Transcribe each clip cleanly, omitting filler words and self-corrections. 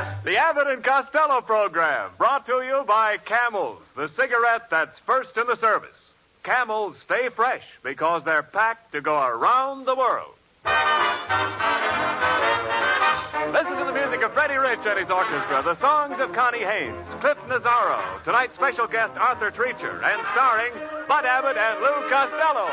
The Abbott and Costello program, brought to you by Camels, the cigarette that's first in the service. Camels stay fresh because they're packed to go around the world. Listen to the music of Freddie Rich and his orchestra, the songs of Connie Haynes, Cliff Nazzaro, tonight's special guest Arthur Treacher, and starring Bud Abbott and Lou Costello.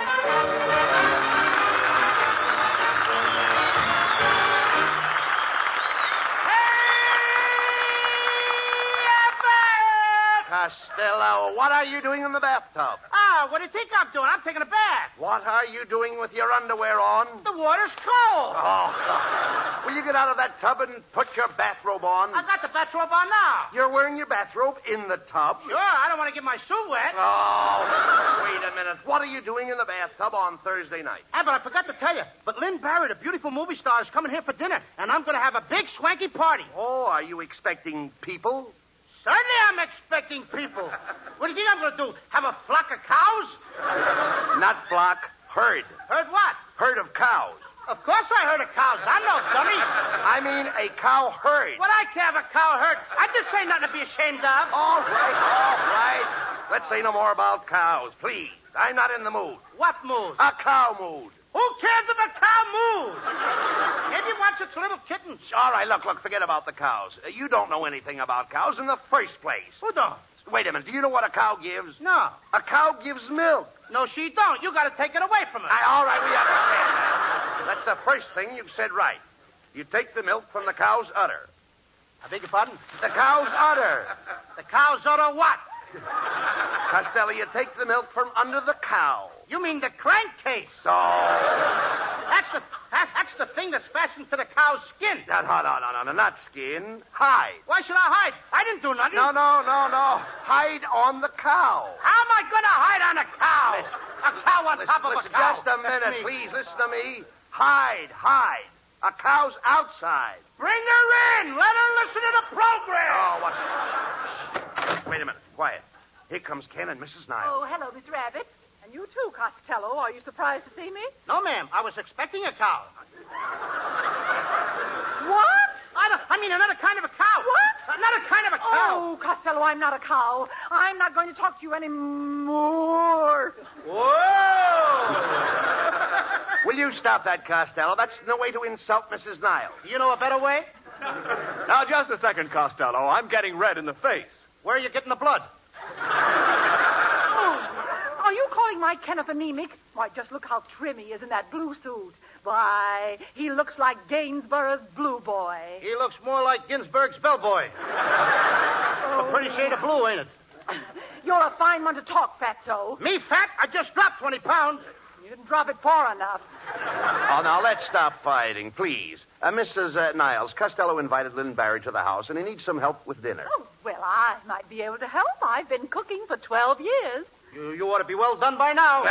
Costello, what are you doing in the bathtub? What do you think I'm doing? I'm taking a bath. What are you doing with your underwear on? The water's cold. Oh, will you get out of that tub and put your bathrobe on? I got the bathrobe on now. You're wearing your bathrobe in the tub? Sure, I don't want to get my suit wet. Oh, wait a minute. What are you doing in the bathtub on Thursday night? But I forgot to tell you. But Lynn Barrett, a beautiful movie star, is coming here for dinner, and I'm going to have a big swanky party. Oh, are you expecting people? Certainly I'm expecting people. What do you think I'm going to do? Have a flock of cows? Not flock, herd. Heard what? Herd of cows. Of course I heard of cows. I'm no dummy. I mean a cow herd. What I care of a cow herd? I just say nothing to be ashamed of. All right. Let's say no more about cows, please. I'm not in the mood. What mood? A cow mood. Who cares if a cow moves? Maybe it wants its little kittens. All right, look, forget about the cows. You don't know anything about cows in the first place. Who don't? Wait a minute. Do you know what a cow gives? No. A cow gives milk. No, she don't. You got to take it away from her. All right, we understand that. That's the first thing you've said right. You take the milk from the cow's udder. I beg your pardon? The cow's udder. The cow's udder what? Costello, you take the milk from under the cow. You mean the crankcase? Oh. That's the thing that's fastened to the cow's skin. No, not skin. Hide. Why should I hide? I didn't do nothing. No. Hide on the cow. How am I going to hide on a cow? Listen. A cow on top of a cow. Just a minute, please. Listen to me. Hide. A cow's outside. Bring her in. Let her listen to the program. Oh, what? Shh. Wait a minute. Quiet. Here comes Ken and Mrs. Niles. Oh, hello, Mr. Abbott. And you too, Costello. Are you surprised to see me? No, ma'am. I was expecting a cow. What? I mean, another kind of a cow. What? Another kind of a cow. Oh, Costello, I'm not a cow. I'm not going to talk to you anymore. Whoa! Will you stop that, Costello? That's no way to insult Mrs. Niles. You know a better way? Now, just a second, Costello. I'm getting red in the face. Where are you getting the blood? Are you calling my Kenneth anemic? Why, just look how trim he is in that blue suit. Why, he looks like Gainsborough's blue boy. He looks more like Ginsberg's bellboy. A pretty shade of blue, ain't it? You're a fine one to talk, Fatso. Me fat? I just dropped 20 pounds. You didn't drop it far enough. Oh, now, let's stop fighting, please. Mrs. Niles, Costello invited Lynn Barry to the house, and he needs some help with dinner. Oh, well, I might be able to help. I've been cooking for 12 years. You ought to be well done by now.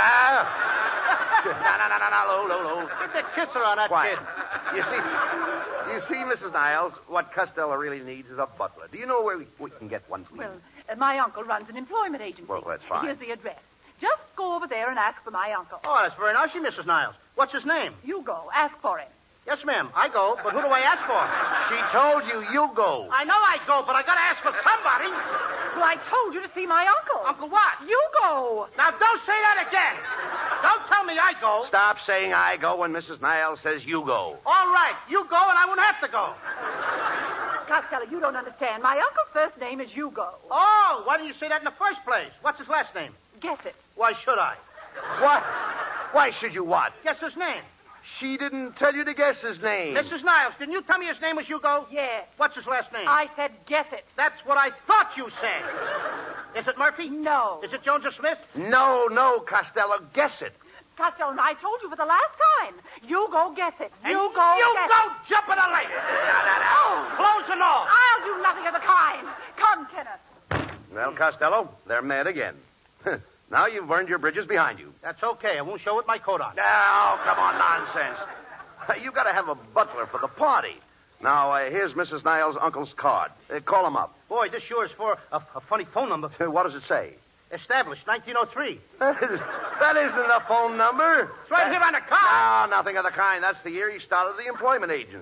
No. Get the kisser on that Quiet. kid. You see, Mrs. Niles, what Costello really needs is a butler. Do you know where we can get one, please? Well, my uncle runs an employment agency. Well, that's fine. Here's the address. Just go over there and ask for my uncle. Oh, that's very nice of you, Mrs. Niles. What's his name? You go. Ask for him. Yes, ma'am. I go, but who do I ask for? She told you go. I know I go, but I gotta ask for somebody. Well, I told you to see my uncle. Uncle what? You go. Now, don't say that again. Don't tell me I go. Stop saying I go when Mrs. Niles says you go. All right. You go, and I won't have to go. Costello, you don't understand. My uncle's first name is Hugo. Oh, why didn't you say that in the first place? What's his last name? Guess it. Why should I? What? Why should you what? Guess his name. She didn't tell you to guess his name. Mrs. Niles, didn't you tell me his name was Hugo? Yes. What's his last name? I said guess it. That's what I thought you said. Is it Murphy? No. Is it Jones or Smith? No, Costello. Guess it. Costello, I told you for the last time. You go guess it. And you go You guess go it. jump in a lake. Clothes and all. I'll do nothing of the kind. Come, Kenneth. Well, Costello, they're mad again. Now you've burned your bridges behind you. That's okay. I won't show with my coat on. Oh, come on, nonsense. You got to have a butler for the party. Now, here's Mrs. Niles' uncle's card. Call him up. Boy, this sure is for a funny phone number. What does it say? Established 1903. That isn't a phone number. It's right here on the card. No, nothing of the kind. That's the year he started the employment agency.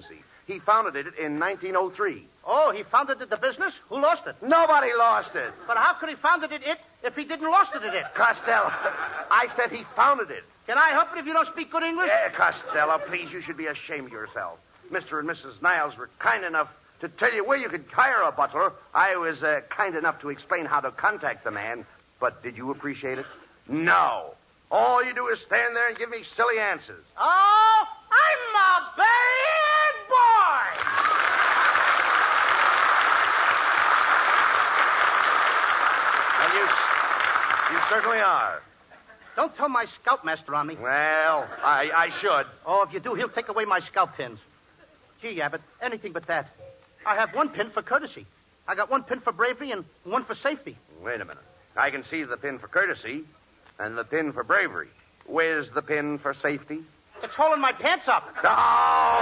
He founded it in 1903. Oh, he founded the business? Who lost it? Nobody lost it. But how could he founded it if he didn't lost it? Costello, I said he founded it. Can I help it if you don't speak good English? Costello, please, you should be ashamed of yourself. Mr. and Mrs. Niles were kind enough to tell you where you could hire a butler. I was kind enough to explain how to contact the man. But did you appreciate it? No. All you do is stand there and give me silly answers. Oh, I'm a bad boy! And you certainly are. Don't tell my scoutmaster on me. Well, I should. Oh, if you do, he'll take away my scout pins. Gee, Abbott, anything but that. I have one pin for courtesy. I got one pin for bravery and one for safety. Wait a minute. I can see the pin for courtesy and the pin for bravery. Where's the pin for safety? It's holding my pants up. Oh!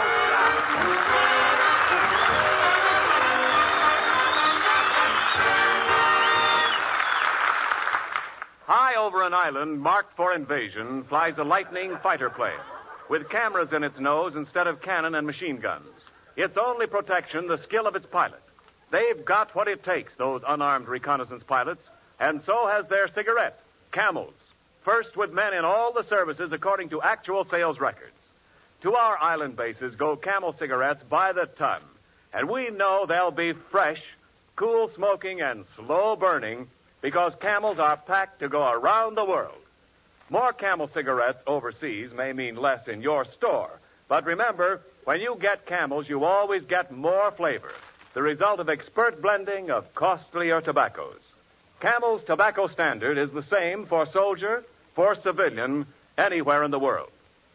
High over an island marked for invasion flies a Lightning fighter plane with cameras in its nose instead of cannon and machine guns. Its only protection, the skill of its pilot. They've got what it takes, those unarmed reconnaissance pilots, and so has their cigarette, Camels. First with men in all the services according to actual sales records. To our island bases go Camel cigarettes by the ton, and we know they'll be fresh, cool smoking, and slow burning because Camels are packed to go around the world. More Camel cigarettes overseas may mean less in your store, but remember, when you get Camels, you always get more flavor, the result of expert blending of costlier tobaccos. Camel's tobacco standard is the same for soldier, for civilian, anywhere in the world.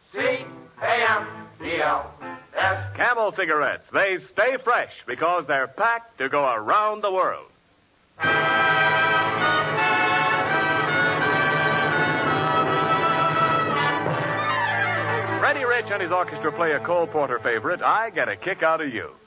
C-A-M-E-L-S. Camel cigarettes, they stay fresh because they're packed to go around the world. Freddie Rich and his orchestra play a Cole Porter favorite, I Get a Kick Out of You.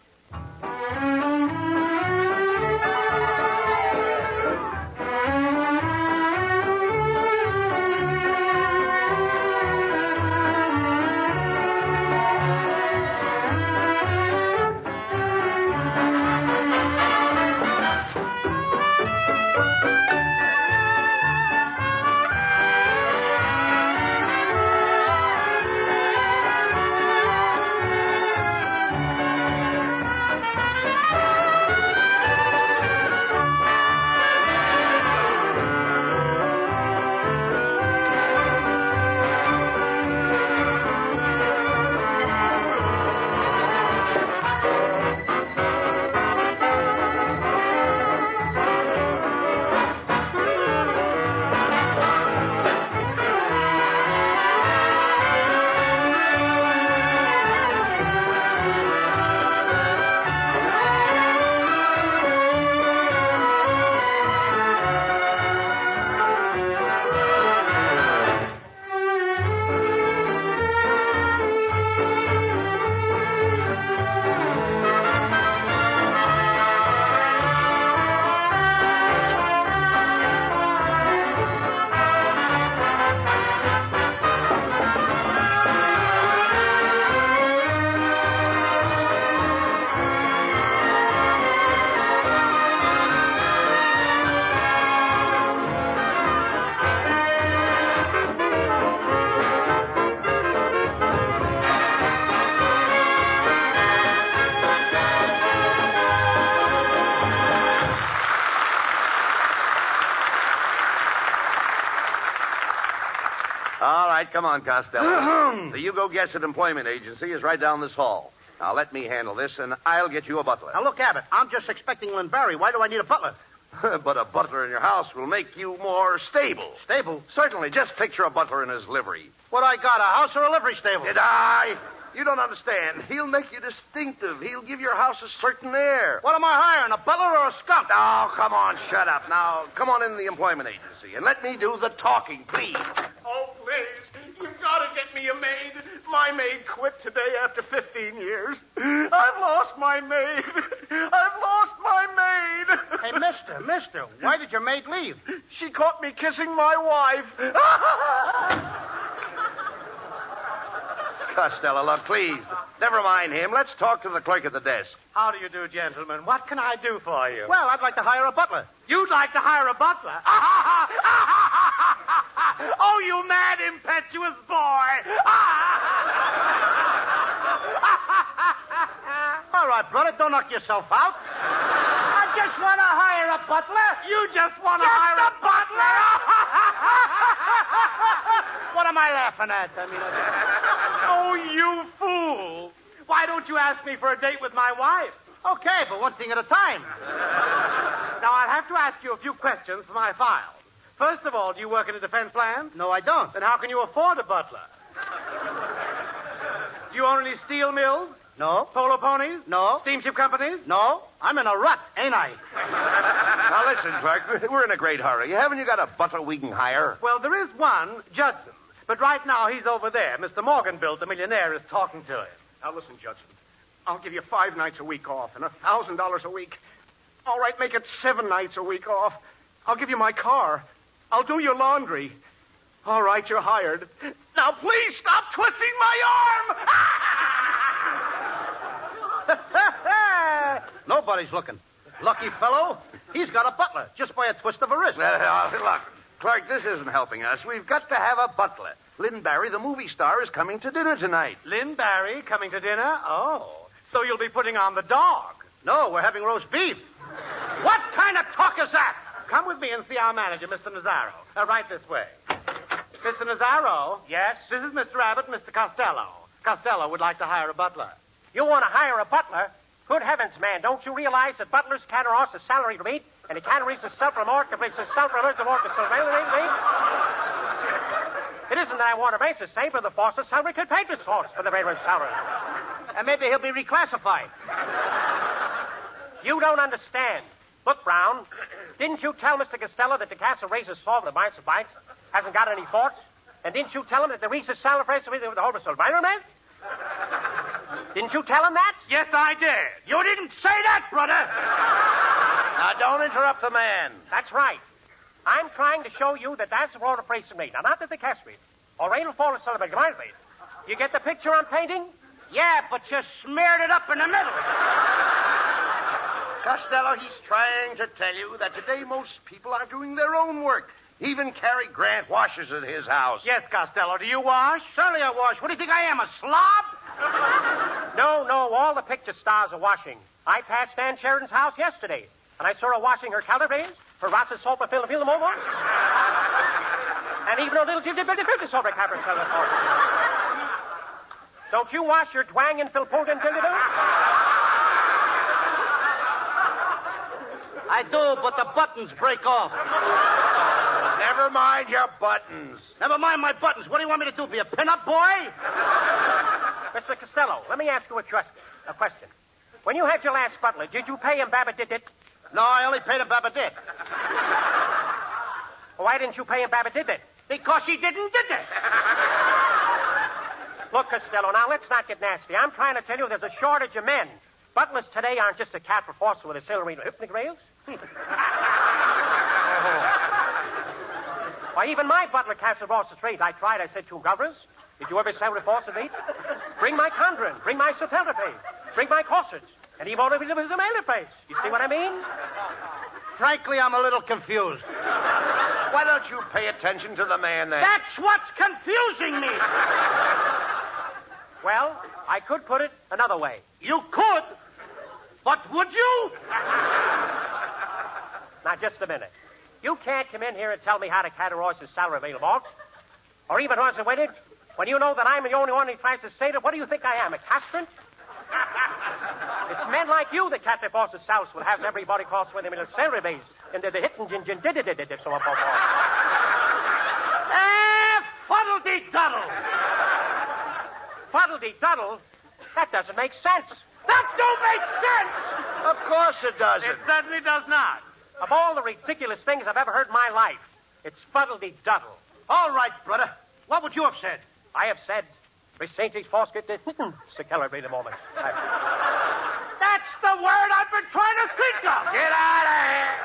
All right, come on, Costello. The You Go Guess It Employment Agency is right down this hall. Now, let me handle this, and I'll get you a butler. Now, look, Abbott, I'm just expecting Lynn Barry. Why do I need a butler? But a butler in your house will make you more stable. Stable? Certainly. Just picture a butler in his livery. What I got, a house or a livery stable? Did I? You don't understand. He'll make you distinctive. He'll give your house a certain air. What am I hiring, a butler or a skunk? Oh, come on, shut up. Now, come on in the employment agency and let me do the talking, please. Oh, please. You've got to get me a maid. My maid quit today after 15 years. I've lost my maid. I've lost my maid. Hey, mister, why did your maid leave? She caught me kissing my wife. Costello, look, please. Never mind him. Let's talk to the clerk at the desk. How do you do, gentlemen? What can I do for you? Well, I'd like to hire a butler. You'd like to hire a butler? Oh, you mad, impetuous boy! All right, brother, don't knock yourself out. I just want to hire a butler. You just want to hire a butler? What am I laughing at? I mean, Oh, you fool! Why don't you ask me for a date with my wife? okay, but one thing at a time. Now, I'll have to ask you a few questions for my file. First of all, do you work in a defense land? No, I don't. Then how can you afford a butler? Do you own any steel mills? No. Polo ponies? No. Steamship companies? No. I'm in a rut, ain't I? Now, listen, clerk. We're in a great hurry. Haven't you got a butler we can hire? Well, there is one, Judson. But right now, he's over there. Mr. Morganville, the millionaire, is talking to him. Now, listen, Judson. I'll give you 5 nights a week off and $1,000 a week. All right, make it 7 nights a week off. I'll give you my car. I'll do your laundry. All right, you're hired. Now, please stop twisting my arm. Nobody's looking. Lucky fellow. He's got a butler just by a twist of a wrist. Look, clerk, this isn't helping us. We've got to have a butler. Lynn Barry, the movie star, is coming to dinner tonight. Lynn Barry coming to dinner? Oh, so you'll be putting on the dog. No, we're having roast beef. What kind of talk is that? Come with me and see our manager, Mr. Nazaro. Right this way. Mr. Nazaro? Yes? This is Mr. Abbott and Mr. Costello. Costello would like to hire a butler. You want to hire a butler? Good heavens, man, don't you realize that butlers can't earn a salary rate, and he can't reach the self-remarkably self-reliant to work the salary? It isn't that I want to raise the same for the force of salary could pay the source for the railroad salary. And maybe he'll be reclassified. You don't understand. Look, Brown, didn't you tell Mr. Costello that the castle raises solve the bites of bites hasn't got any forts? And didn't you tell him that the reason salary rates with the whole environment? Didn't you tell him that? Yes, I did. You didn't say that, brother. Now, don't interrupt the man. That's right. I'm trying to show you that that's the road of praise to me. Now, not that the cash rate. Or rain will fall and celebrate the rate. You get the picture I'm painting? Yeah, but you smeared it up in the middle. Costello, he's trying to tell you that today most people are doing their own work. Even Cary Grant washes at his house. Yes, Costello. Do you wash? Certainly I wash. What do you think I am, a slob? No, all the picture stars are washing. I passed Stan Sheridan's house yesterday, and I saw her washing her calabrese, her Ross's salt for Phil momos, and even a little filter soap cover. Don't you wash your twang and Phil Pulton, do you do? I do, but the buttons break off. Never mind your buttons. Never mind my buttons. What do you want me to do, be a pin-up boy? Mr. Costello, let me ask you a question. When you had your last butler, did you pay him Babbitt? No, I only paid him Babbitt. Why didn't you pay him Babbitt? Because he didn't did it. Look, Costello, now let's not get nasty. I'm trying to tell you there's a shortage of men. Butlers today aren't just a cat for force with a silvery hypnic rails. Why, even my butler can't Ross the trade. I tried. I said to him, Governors, did you ever sell with force of eight? Bring my Condren. Bring my Sotelrape. Bring my Corsets. And he won't even live as a mailer face. You see what I mean? Frankly, I'm a little confused. Why don't you pay attention to the man then? That's what's confusing me. Well, I could put it another way. You could, but would you? Now, just a minute. You can't come in here and tell me how to categorize his salary available, or even once a waited, when you know that I'm the only one who tries to say that. What do you think I am, a castrant? It's men like you that can't divorce the South will have everybody cross with him in a salary base, and they're the hitting gin did so on. Fuddle-dee-duddle. Fuddle-dee-duddle? That doesn't make sense. That don't make sense. Of course it doesn't. It certainly does not. Of all the ridiculous things I've ever heard in my life, it's fuddle-dee-duddle. All right, brother. What would you have said? I have said, Recente's Fosket, to celebrate a moment. That's the word I've been trying to think of. Get out of here.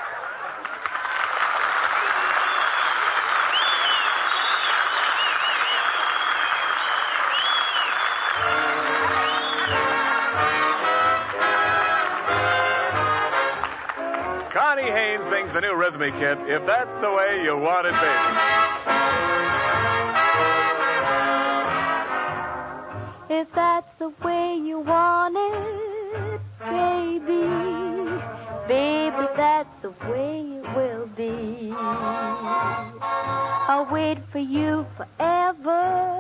Connie Haynes sings the new rhythmic hit, If That's the Way You Want It, Baby. If that's the way you want it, baby, baby, that's the way it will be. I'll wait for you forever,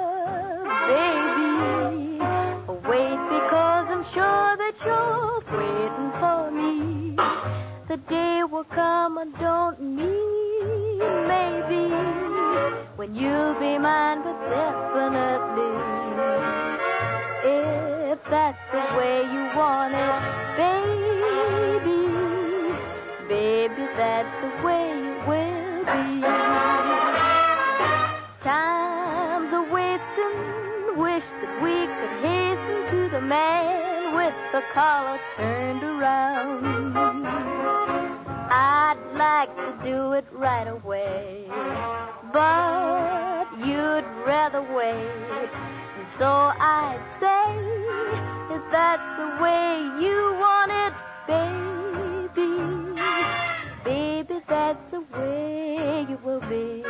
baby. I'll wait because I'm sure that you're waiting for me. The day will come, I don't mean maybe, when you'll be mine, but definitely. If that's the way you want it, baby, baby, that's the way it will be. Time's a wasting, wish that we could hasten to the man with the collar turned around. I'd like to do it right away, but you'd rather wait. So I say, if that's the way you want it, baby, baby, that's the way you will be.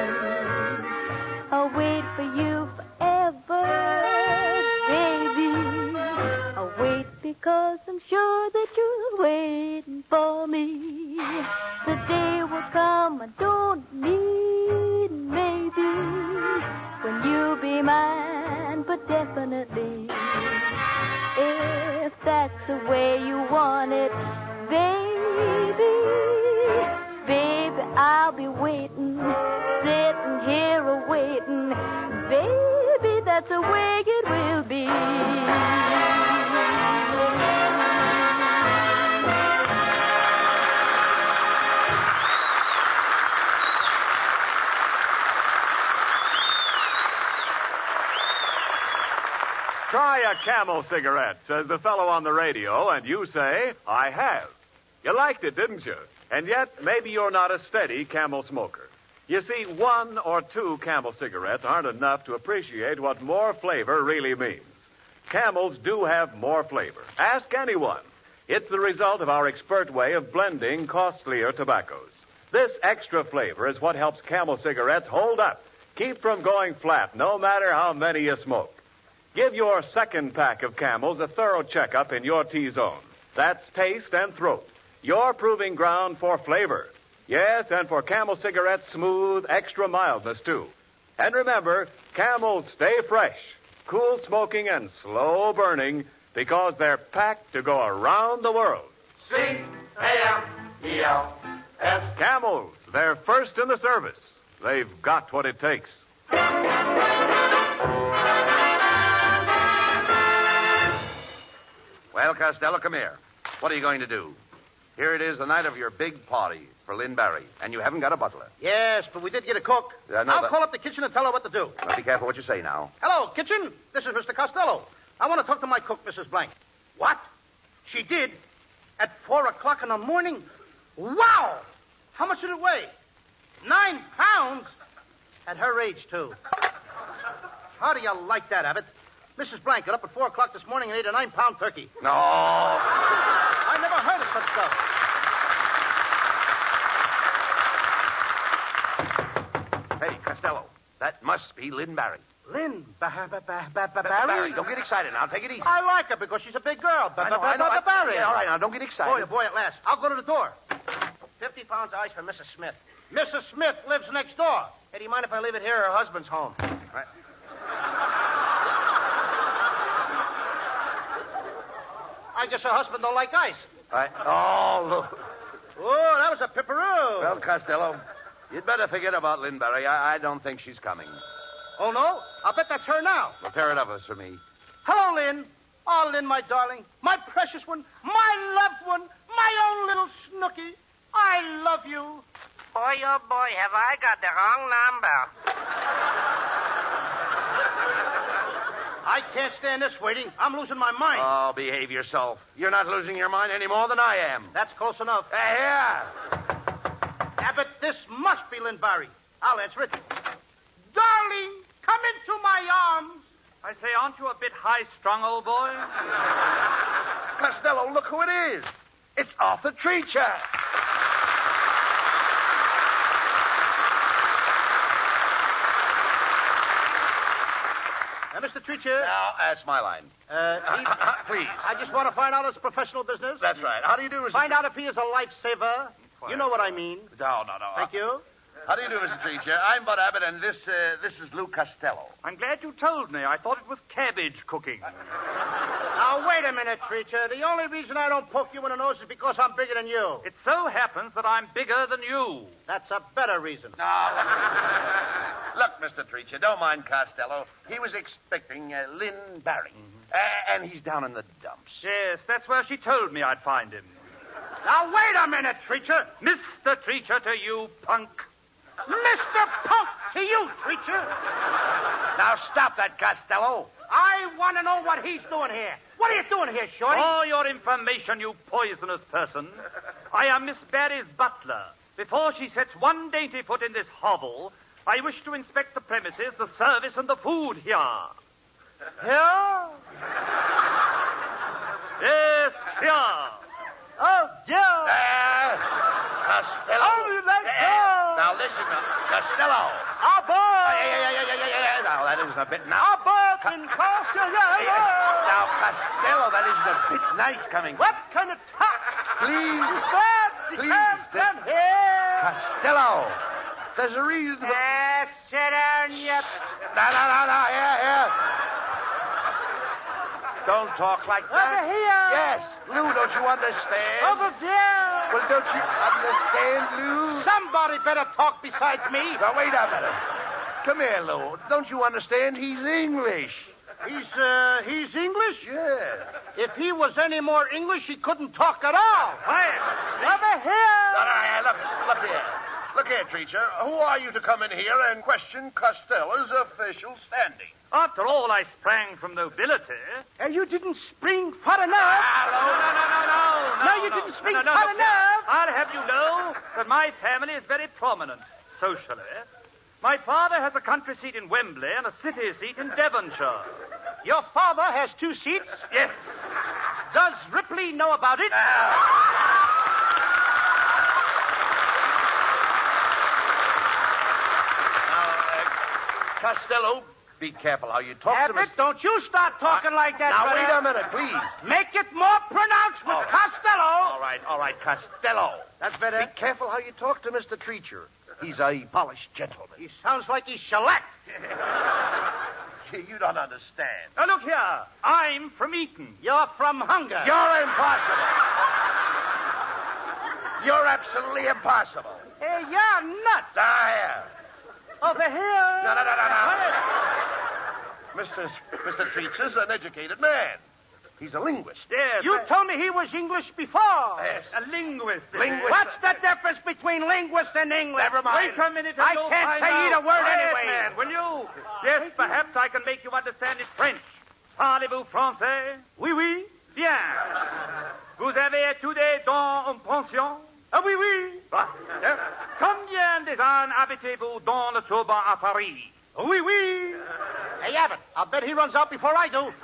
I'll wait for you forever, baby. I'll wait because I'm sure that you're waiting for me. The day will come, I don't need maybe, when you'll be mine, but definitely, if that's the way you want it, baby, baby, I'll be waiting, sitting here awaiting, baby, that's the way it will be. Try a Camel cigarette, says the fellow on the radio, and you say, I have. You liked it, didn't you? And yet, maybe you're not a steady Camel smoker. You see, 1 or 2 Camel cigarettes aren't enough to appreciate what more flavor really means. Camels do have more flavor. Ask anyone. It's the result of our expert way of blending costlier tobaccos. This extra flavor is what helps Camel cigarettes hold up, keep from going flat, no matter how many you smoke. Give your second pack of Camels a thorough checkup in your T-zone. That's taste and throat. Your proving ground for flavor. Yes, and for Camel cigarettes, smooth, extra mildness, too. And remember, Camels stay fresh, cool smoking and slow burning because they're packed to go around the world. C-A-M-E-L-S. Camels, they're first in the service. They've got what it takes. Well, Costello, come here. What are you going to do? Here it is, the night of your big party for Lynn Barry, and you haven't got a butler. Yes, but we did get a cook. I'll call up the kitchen and tell her what to do. Now, be careful what you say now. Hello, kitchen. This is Mr. Costello. I want to talk to my cook, Mrs. Blank. What? She did? At 4 o'clock in the morning? Wow! How much did it weigh? 9 pounds? At her age, too. How do you like that, Abbott? Mrs. Blank got up at 4 o'clock this morning and ate a 9-pound turkey. No. I never heard of such stuff. Hey, Costello, that must be Lynn Barry. Lynn Barry? Barry, don't get excited now. Take it easy. I like her because she's a big girl. I know. Barry. Yeah, all right, now, don't get excited. Boy, at last. I'll go to the door. 50 pounds of ice for Mrs. Smith. Mrs. Smith lives next door. Hey, do you mind if I leave it here? Her husband's home. Right. I guess her husband don't like ice. Right. Oh, look. Oh, that was a pipperoo. Well, Costello, you'd better forget about Lynn Barry. I don't think she's coming. Oh, no? I'll bet that's her now. A pair of us for me. Hello, Lynn. Oh, Lynn, my darling. My precious one. My loved one. My own little snooky. I love you. Boy, oh, boy, have I got the wrong number. I can't stand this waiting. I'm losing my mind. Oh, behave yourself. You're not losing your mind any more than I am. That's close enough. Here. Abbott, this must be Lynn Barry. I'll answer it. Darling, come into my arms. I say, aren't you a bit high-strung, old boy? Costello, look who it is. It's Arthur Treacher. Mr. Treacher. Now, that's my line. Please. I just want to find out his professional business. That's right. How do you do, Mr. Find out if he is a lifesaver. You know what I mean. No. Thank you. How do you do, Mr. Treacher? I'm Bud Abbott, and this is Lou Costello. I'm glad you told me. I thought it was cabbage cooking. Now, wait a minute, Treacher. The only reason I don't poke you in the nose is because I'm bigger than you. It so happens that I'm bigger than you. That's a better reason. No. Look, Mr. Treacher, don't mind Costello. He was expecting Lynn Barry. And he's down in the dumps. Yes, that's where she told me I'd find him. Now, wait a minute, Treacher. Mr. Treacher to you, punk. Mr. Punk to you, Treacher. Now, stop that, Costello. I want to know what he's doing here. What are you doing here, Shorty? For your information, you poisonous person, I am Miss Barry's butler. Before she sets one dainty foot in this hovel, I wish to inspect the premises, the service, and the food here. Here? Yes, here. Oh, dear. Costello. Oh, let go. Now, listen, Costello. Abort! Yeah. Now, that isn't a bit now. Abort in caution. Now, Costello, that isn't a bit nice coming. What kind of talk? Please. Please. Come here. Costello. There's a reason for... Sit down, you... No. Here. Don't talk like that. Over here. Yes. Lou, don't you understand? Over there. Well, don't you understand, Lou? Somebody better talk besides me. Now, wait a minute. Come here, Lou. Don't you understand? He's English. He's English? Yeah. If he was any more English, he couldn't talk at all. Quiet. Over here. Look here. Look here, Treacher. Who are you to come in here and question Costello's official standing? After all, I sprang from nobility. You didn't spring far enough. No, you didn't spring far enough. I'll have you know that my family is very prominent socially. My father has a country seat in Wembley and a city seat in Devonshire. Your father has 2 seats? Yes. Does Ripley know about it? Costello, be careful how you talk to Abbott, don't you start talking like that, Now, brother. wait a minute, please. Make it more pronounced with Costello. All right, Costello. That's better. Be careful how you talk to Mr. Treacher. He's a polished gentleman. He sounds like he's shellacked. You don't understand. Now, look here. I'm from Eton. You're from hunger. You're impossible. You're absolutely impossible. Hey, you're nuts. Now, here. Over here. No. Mr. Treacher's an educated man. He's a linguist. Yes. You told me he was English before. Yes. A linguist. Linguist. What's the difference between linguist and English? Never mind. Wait a minute. I you'll can't find say out. either word Quiet, anyway. Man, will you? Yes, perhaps I can make you understand it French. Parlez-vous français? Oui. Bien. Vous avez étudié dans une pension? Ah, oui. Combien de ans habitez-vous dans le Sorbonne à Paris? Oui. Hey, Abbott, I'll bet he runs out before I do.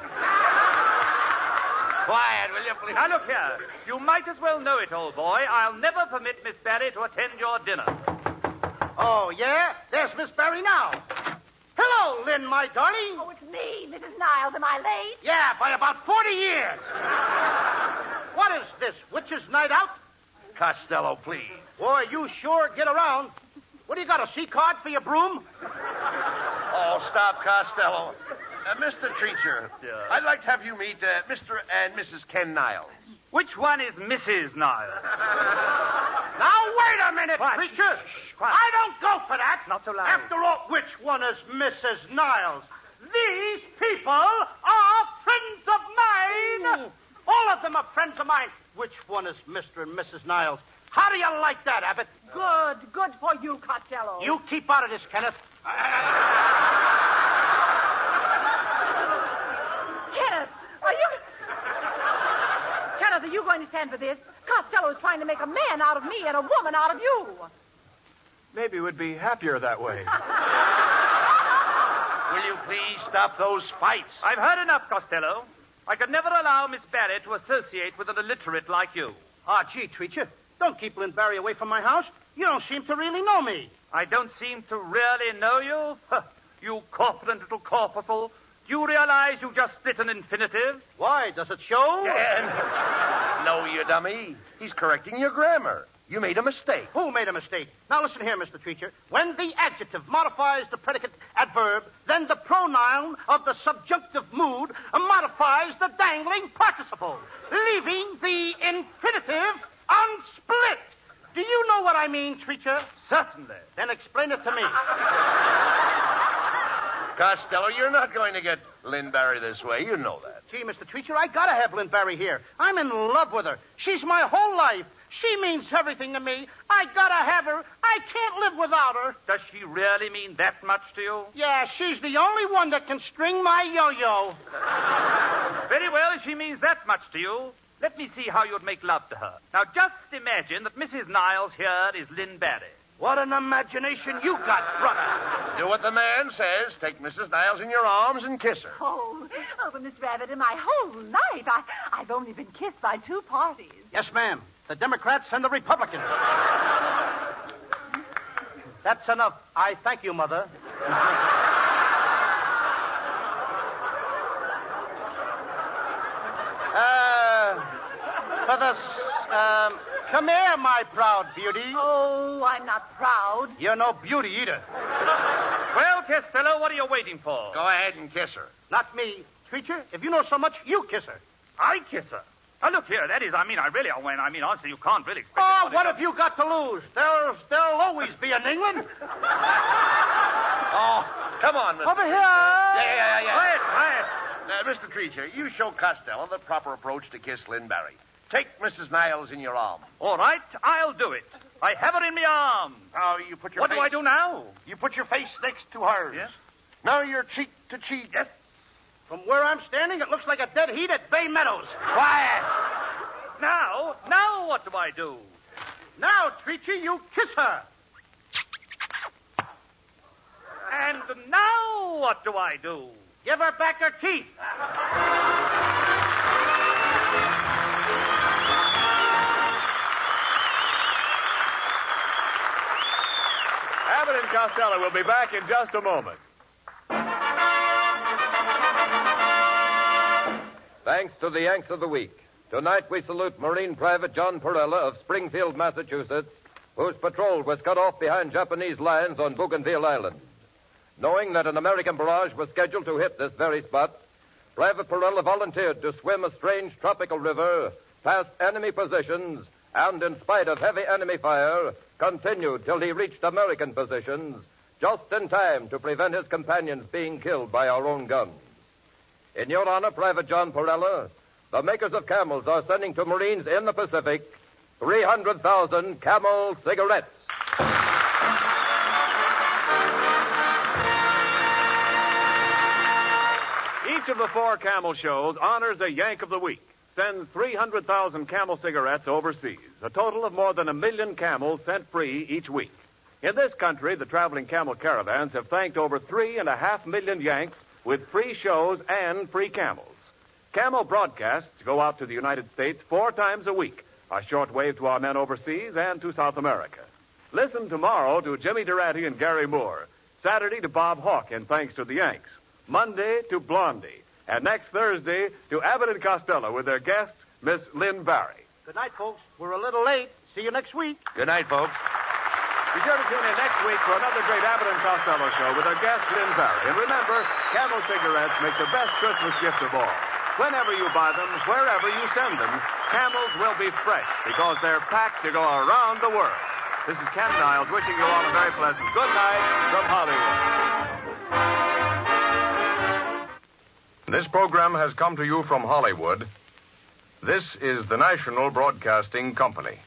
Quiet, will you, please? Now, look here. You might as well know it, old boy. I'll never permit Miss Barry to attend your dinner. Oh, yeah? There's Miss Barry now. Hello, Lynn, my darling. Oh, it's me, Mrs. Niles. Am I late? Yeah, by about 40 years. What is this, witch's night out? Costello, please. Boy, you sure get around. What do you got, a C-card for your broom? Oh, stop, Costello. Mr. Treacher, Yeah. I'd like to have you meet Mr. and Mrs. Ken Niles. Which one is Mrs. Niles? Now, wait a minute, Quiet. preacher. Shh, quiet. I don't go for that. Not so loud. After all, which one is Mrs. Niles? These people are friends of mine. All of them are friends of mine. Which one is Mr. and Mrs. Niles? How do you like that, Abbott? Good for you, Costello. You keep out of this, Kenneth. Kenneth, are you going to stand for this? Costello is trying to make a man out of me and a woman out of you. Maybe we'd be happier that way. Will you please stop those fights? I've heard enough, Costello. I could never allow Miss Barry to associate with an illiterate like you. Ah, gee, Treacher, don't keep Lynn Barry away from my house. You don't seem to really know me. I don't seem to really know you. Huh, you corpulent little corpuscle. Do you realize you just split an infinitive? Why? Does it show? No, you dummy. He's correcting your grammar. You made a mistake. Who made a mistake? Now listen here, Mr. Treacher. When the adjective modifies the predicate adverb, then the pronoun of the subjunctive mood modifies the dangling participle, leaving the infinitive unsplit. Do you know what I mean, Treacher? Certainly. Then explain it to me. Costello, you're not going to get Lynn Barry this way. You know that. Gee, Mr. Treacher, I gotta have Lynn Barry here. I'm in love with her. She's my whole life. She means everything to me. I gotta have her. I can't live without her. Does she really mean that much to you? Yeah, she's the only one that can string my yo-yo. Very well, if she means that much to you, let me see how you'd make love to her. Now, just imagine that Mrs. Niles here is Lynn Barry. What an imagination you got, brother. Do what the man says. Take Mrs. Niles in your arms and kiss her. Oh, but Miss Rabbit, in my whole life, I've only been kissed by two parties. Yes, ma'am. The Democrats and the Republicans. That's enough. I thank you, Mother. For this, come here, my proud beauty. Oh, I'm not proud. You're no beauty either. Well, Costello, what are you waiting for? Go ahead and kiss her. Not me. Treacher, if you know so much, you kiss her. I kiss her. Now, look here, that is, honestly, you can't really expect... Oh, what have you got to lose? There'll always be an England. Oh, come on, Mr. Over here. Yeah. Quiet. Mr. Treacher, you show Costello the proper approach to kiss Lynn Barry. Take Mrs. Niles in your arm. All right, I'll do it. I have her in my arms. Now, you put your What face... do I do now? You put your face next to hers. Yes. Now you're cheek to cheek. Yes. From where I'm standing, it looks like a dead heat at Bay Meadows. Quiet. Now what do I do? Now, Treacher, you kiss her. And now what do I do? Give her back her teeth. Abbott and Costello will be back in just a moment. Thanks to the Yanks of the Week. Tonight we salute Marine Private John Perella of Springfield, Massachusetts, whose patrol was cut off behind Japanese lines on Bougainville Island. Knowing that an American barrage was scheduled to hit this very spot, Private Perella volunteered to swim a strange tropical river past enemy positions and, in spite of heavy enemy fire, continued till he reached American positions, just in time to prevent his companions being killed by our own guns. In your honor, Private John Perella, the makers of Camels are sending to Marines in the Pacific 300,000 Camel cigarettes. Each of the four Camel shows honors a Yank of the Week, sends 300,000 Camel cigarettes overseas, a total of more than 1 million Camels sent free each week. In this country, the traveling Camel caravans have thanked over 3.5 million Yanks with free shows and free Camels. Camel broadcasts go out to the United States 4 times a week, a shortwave to our men overseas and to South America. Listen tomorrow to Jimmy Durante and Gary Moore, Saturday to Bob Hawke and Thanks to the Yanks, Monday to Blondie, and next Thursday to Abbott and Costello with their guest, Miss Lynn Barry. Good night, folks. We're a little late. See you next week. Good night, folks. Be sure to tune in next week for another great Abbott and Costello show with our guest, Lynn Barry. And remember, Camel cigarettes make the best Christmas gift of all. Whenever you buy them, wherever you send them, Camels will be fresh because they're packed to go around the world. This is Ken Niles wishing you all a very pleasant good night from Hollywood. This program has come to you from Hollywood. This is the National Broadcasting Company.